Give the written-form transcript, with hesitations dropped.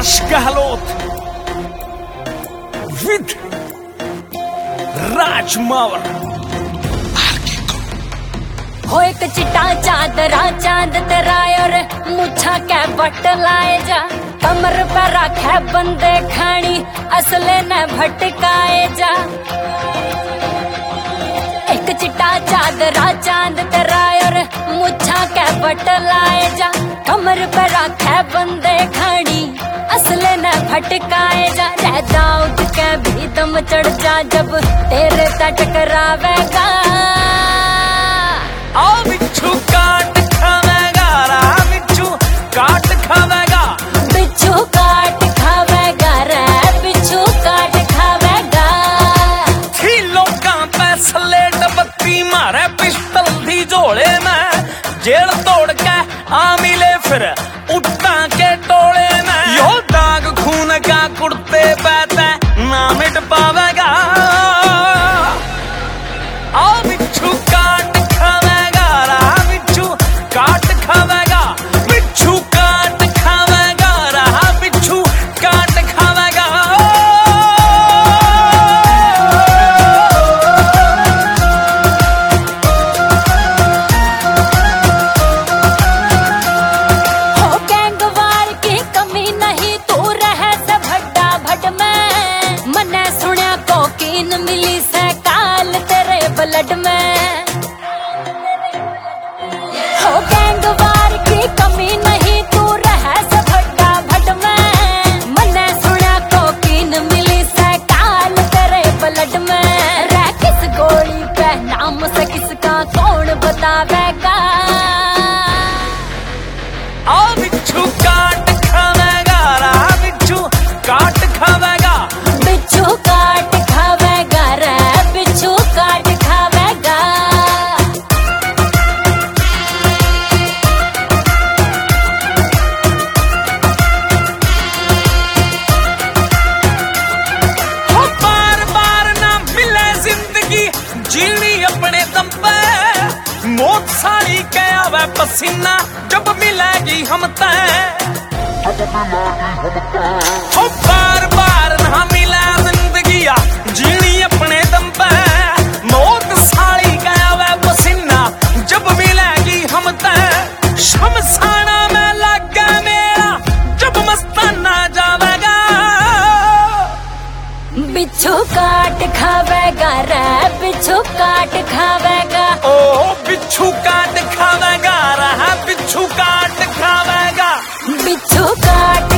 हर्ष Gehlot with Raj Mawar. हो एक चिट्टा चादरा चांद तेरा और मुछा के बट लाए जा, कमर पर रखे बंदे खानी असले न भटकाए जा। एक चिट्टा चादरा चांद तेरा और मुछा के बट लाए जा, कमर पर रखे बंदे खानी असले न भटकाए जा। रह जा उठ के भी दम चढ़ जा जब तेरे तट टकरावेगा। आओ बिच्छू काट खावेगा, रा बिच्छू काट खावेगा, बिच्छू काट खावेगा रे बिच्छू काट खावेगा। थी लोकां पे सलेट बत्ती मारे पिस्टल दी झोले में, जेल तोड़ के आ मिले फिर उठा के टोले में। यो दाग खून का कुर्ते पैते ना मिट पावेगा। आओ बिच्छू काट खावेगा, रा बिच्छू काट खावेगा, बिच्छू काट खावेगा, रा बिच्छू काट खावेगा। हो गैंगवार की कमी नहीं तू रहे से भड्डा भट में, मने सुनिया कोकीन मिली से काल तेरे ब्लड में। हो गैंगवार की कमी नहीं तू रहे से भड्डा भट में, मने सुनिया कोकीन मिली से काल तेरे ब्लड में। रह किस गोली पे नाम से किसका कौन बतावेगा। आओ बिच्छू काट खावेगा, रा बिच्छू काट खावेगा, बिच्छू काट खावेगा रे बिच्छू काट खावेगा। हो बार बार ना मिले जिंदगी जीनी अपने दम पे, मौत साड़ी के आवे पसीना जब मिलेगी हम तय। हो बार बार ना मिले जिंदगी जीनी अपने दम पे, मौत साड़ी के आवे पसीना जब मिलेगी हम तय। शमशाना में लग गया मेरा जब मस्ताना जावेगा। बिच्छू काट खावेगा रे बिच्छू काट खावेगा। ओ बिच्छू काट खावेगा, रहा बिच्छू काट खावेगा, बिच्छू काट